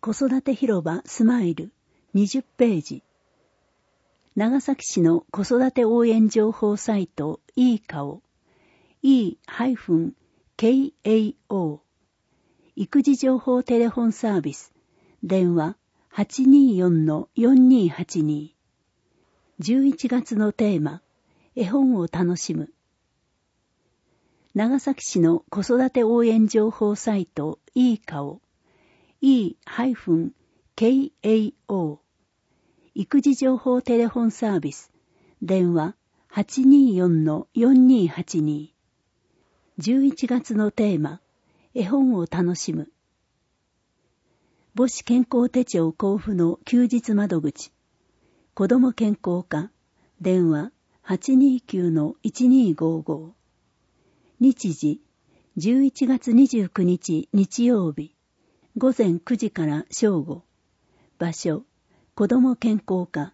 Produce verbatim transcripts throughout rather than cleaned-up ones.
子育て広場スマイルにじゅっページ。長崎市の子育て応援情報サイト イーカオ イー ケーエーオー 育児情報テレフォンサービス電話 はちにーよんのよんにーはちに。じゅういちがつのテーマ、絵本を楽しむ。長崎市の子育て応援情報サイト イーカオ イー ケーエーオー 育児情報テレフォンサービス電話 はちにーよんのよんにーはちに。じゅういちがつのテーマ、絵本を楽しむ。母子健康手帳交付の休日窓口。子ども健康課。電話 はちにーきゅうのいちにーごーごー。日時、じゅういちがつにじゅうくにち日曜日。午前くじから正午。場所、子ども健康課。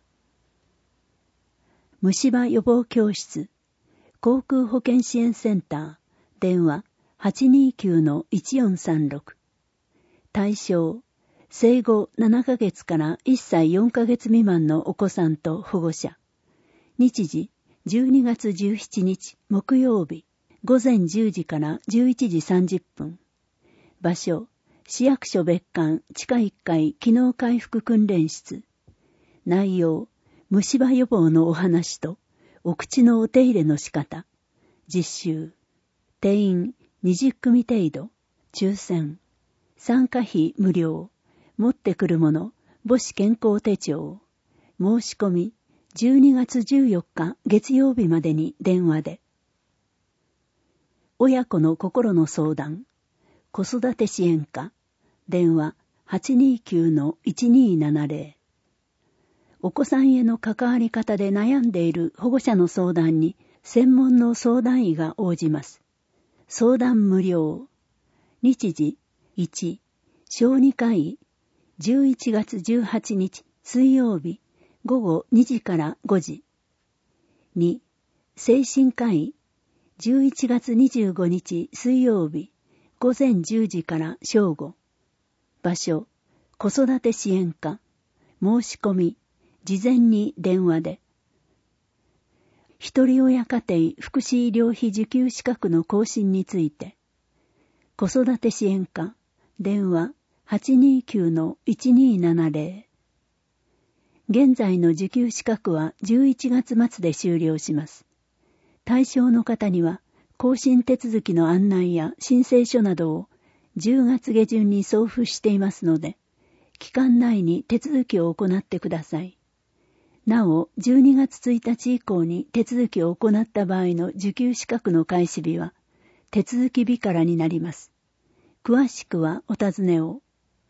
虫歯予防教室。航空保健支援センター。電話 はちにーきゅうのいちよんさんろく。対象、生後ななかげつからいっさいよんかげつ未満のお子さんと保護者。日時、じゅうにがつじゅうしちにち木曜日。午前じゅうじからじゅういちじさんじゅっぷん。場所、市役所別館地下いっかい機能回復訓練室。内容、虫歯予防のお話と、お口のお手入れの仕方。実習。定員にじゅっくみ程度。抽選。参加費無料。持ってくるもの、母子健康手帳。申し込み、じゅうにがつじゅうよっか月曜日までに電話で。親子の心の相談。子育て支援課。電話 はちにーきゅうのいちにーななぜろ。お子さんへの関わり方で悩んでいる保護者の相談に専門の相談医が応じます。相談無料。日時いち、小児科医。じゅういちがつじゅうはちにち水曜日午後にじからごじ。に、精神科医。じゅういちがつにじゅうごにち水曜日午前じゅうじから正午。場所、子育て支援課。申し込み、事前に電話で。一人親家庭福祉医療費受給資格の更新について。子育て支援課。電話 はちにーきゅうのいちにーななぜろ。現在の受給資格はじゅういちがつまつで終了します。対象の方には、更新手続きの案内や申請書などをじゅうがつげじゅんに送付していますので、期間内に手続きを行ってください。なお、じゅうにがつついたち以降に手続きを行った場合の受給資格の開始日は、手続き日からになります。詳しくはお尋ねを。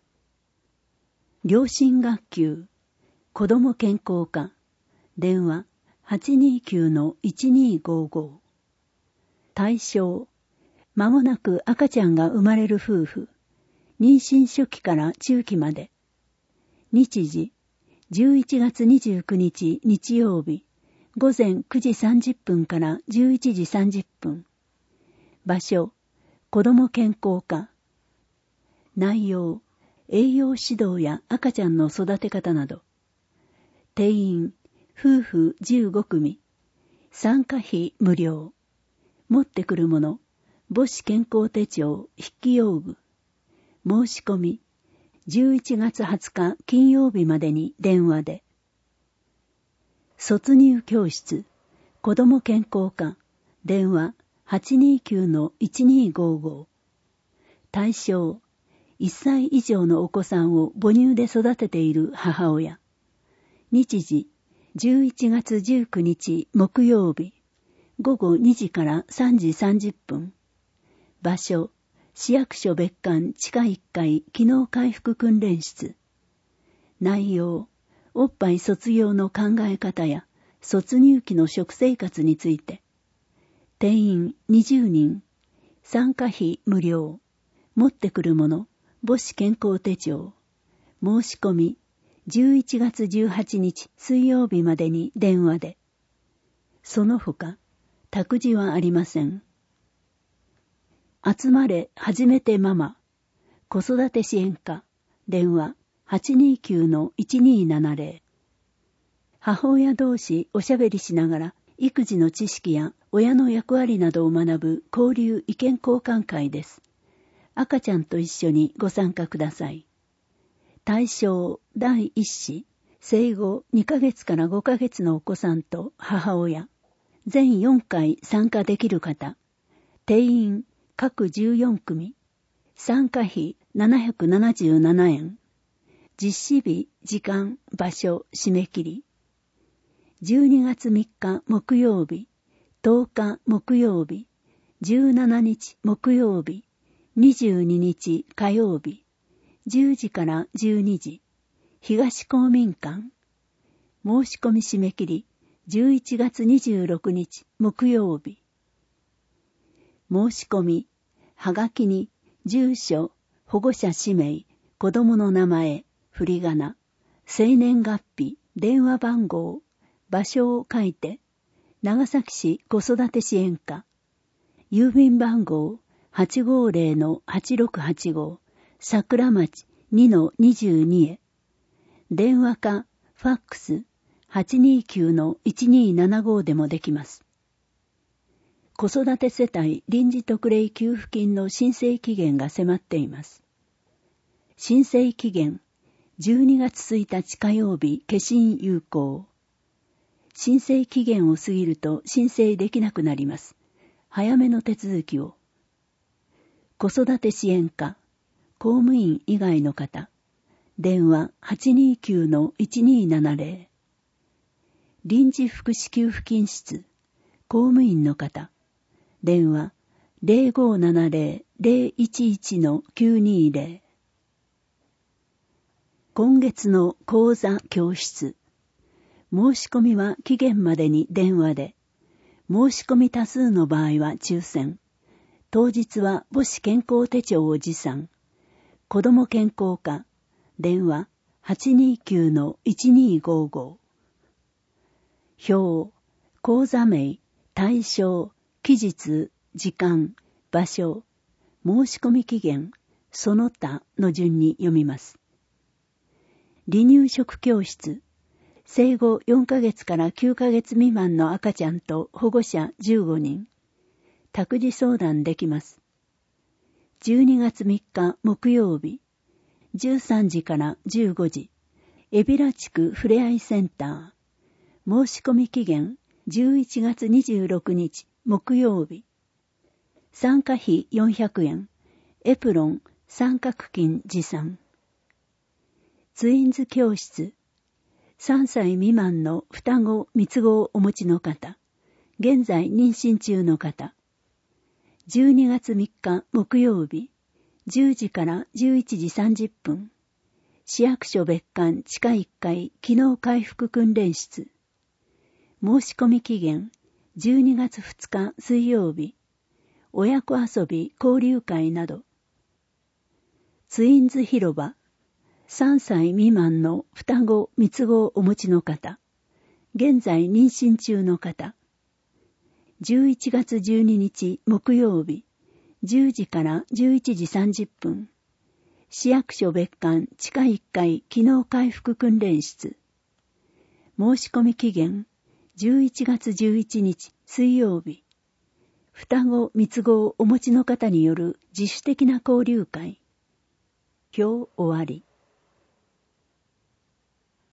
両親学級、子ども健康課、電話 はちにーきゅうのいちにーごーごー。対象、間もなく赤ちゃんが生まれる夫婦、妊娠初期から中期まで。日時、じゅういちがつにじゅうくにち日曜日、午前くじさんじゅっぷんからじゅういちじさんじゅっぷん。場所、子ども健康課。内容、栄養指導や赤ちゃんの育て方など。定員、夫婦じゅうごくみ。参加費無料。持ってくるもの、母子健康手帳筆記用具。申し込み、じゅういちがつはつか金曜日までに電話で。卒入教室、子ども健康課、電話 はちにーきゅうのいちにーごーごー。対象、いっさい以上のお子さんを母乳で育てている母親。日時、じゅういちがつじゅうくにち木曜日、午後にじからさんじさんじゅっぷん。場所、市役所別館地下いっかい機能回復訓練室。内容、おっぱい卒業の考え方や卒乳期の食生活について。定員にじゅうにん。参加費無料。持ってくるもの、母子健康手帳。申し込み、じゅういちがつじゅうはちにち水曜日までに電話で。その他、託児はありません。集まれ、はじめてママ。子育て支援課。電話はちにきゅうのいちにーななぜろ。母親同士おしゃべりしながら育児の知識や親の役割などを学ぶ交流意見交換会です。赤ちゃんと一緒にご参加ください。対象だいいっ子、生後にかげつからごかげつのお子さんと母親、全よんかい参加できる方、定員各じゅうよんくみ、参加費ななひゃくななじゅうななえん、実施日、時間、場所、締め切り、じゅうにがつみっか木曜日、とおか木曜日、じゅうしちにち木曜日、にじゅうににち火曜日、じゅうじからじゅうにじ、東公民館。申し込み締め切り、じゅういちがつにじゅうろくにち木曜日。申し込み、はがきに、住所、保護者氏名、子供の名前、振り仮名、生年月日、電話番号、場所を書いて、長崎市子育て支援課、郵便番号 はちごーぜろのはちろくはちご、桜町 にのにじゅうに へ、電話かファックス はちにきゅうのいちにーななご でもできます。子育て世帯臨時特例給付金の申請期限が迫っています。申請期限じゅうにがつついたち火曜日消印有効。申請期限を過ぎると申請できなくなります。早めの手続きを。子育て支援課、公務員以外の方、電話 はちにきゅうのいちにーななぜろ。臨時福祉給付金室、公務員の方、電話 ぜろごーななぜろ ぜろいちいちのきゅうにーぜろ。今月の講座教室。申し込みは期限までに電話で、申し込み多数の場合は抽選。当日は母子健康手帳を持参。子ども健康課、電話 はちにきゅうのいちにーごーご。表、講座名、対象、期日、時間、場所、申し込み期限、その他の順に読みます。離乳食教室、生後よんかげつからきゅうかげつ未満の赤ちゃんと保護者じゅうごにん。託児相談できます。じゅうにがつみっか木曜日、じゅうさんじからじゅうごじ、海老名地区ふれあいセンター。申し込み期限じゅういちがつにじゅうろくにち木曜日。参加費よんひゃくえん、エプロン、参画金持参。ツインズ教室。さんさい未満の双子三つ子をお持ちの方、現在妊娠中の方、じゅうにがつみっか木曜日、じゅうじからじゅういちじさんじゅっぷん、市役所別館地下いっかい機能回復訓練室。申し込み期限じゅうにがつふつか水曜日、親子遊び交流会など。ツインズ広場。さんさい未満の双子三つ子をお持ちの方、現在妊娠中の方、じゅういちがつじゅうににち木曜日、じゅうじからじゅういちじさんじゅっぷん、市役所別館地下いっかい機能回復訓練室。申し込み期限じゅういちがつじゅういちにち水曜日、双子三つ子をお持ちの方による自主的な交流会。表終わり。